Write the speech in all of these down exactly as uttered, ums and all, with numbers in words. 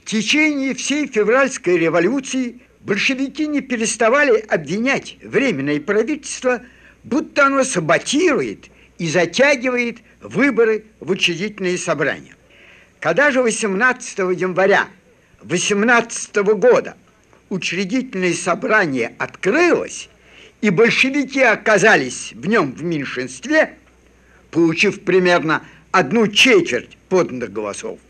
В течение всей февральской революции большевики не переставали обвинять Временное правительство, будто оно саботирует и затягивает выборы в учредительные собрания. Когда же восемнадцатого января восемнадцатого года учредительное собрание открылось, и большевики оказались в нем в меньшинстве, получив примерно одну четверть поданных голосов,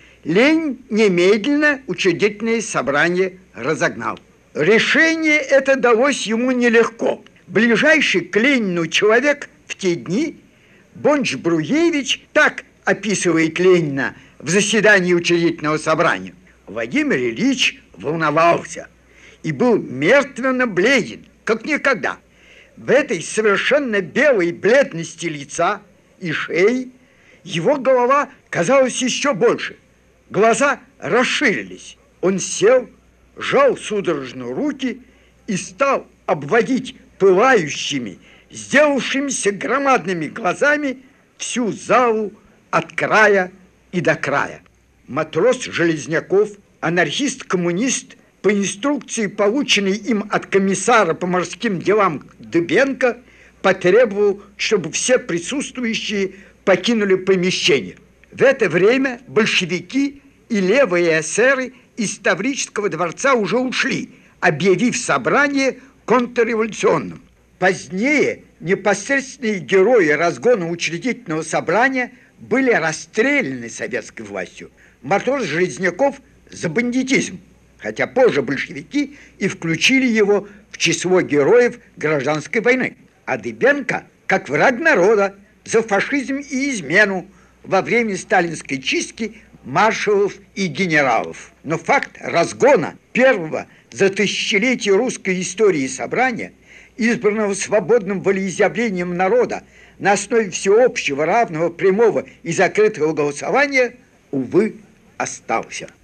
Ленин немедленно учредительное собрание разогнал. Решение это далось ему нелегко. Ближайший к Ленину человек в те дни, Бонч-Бруевич, так описывает Ленина в заседании учредительного собрания: Владимир Ильич волновался и был мертвенно бледен, как никогда. В этой совершенно белой бледности лица и шеи его голова казалась еще больше. Глаза расширились. Он сел, сжал судорожно руки и стал обводить пылающими, сделавшимися громадными глазами всю залу от края и до края. Матрос Железняков, анархист-коммунист, по инструкции, полученной им от комиссара по морским делам Дыбенко, потребовал, чтобы все присутствующие покинули помещение. В это время большевики и левые эсеры из Таврического дворца уже ушли, объявив собрание контрреволюционным. Позднее непосредственные герои разгона учредительного собрания были расстреляны советской властью. Матрос Железняков за бандитизм, хотя позже большевики и включили его в число героев гражданской войны. А Дыбенко, как враг народа, за фашизм и измену во время сталинской чистки маршалов и генералов. Но факт разгона первого за тысячелетие русской истории собрания, избранного свободным волеизъявлением народа на основе всеобщего, равного, прямого и закрытого голосования, увы, остался.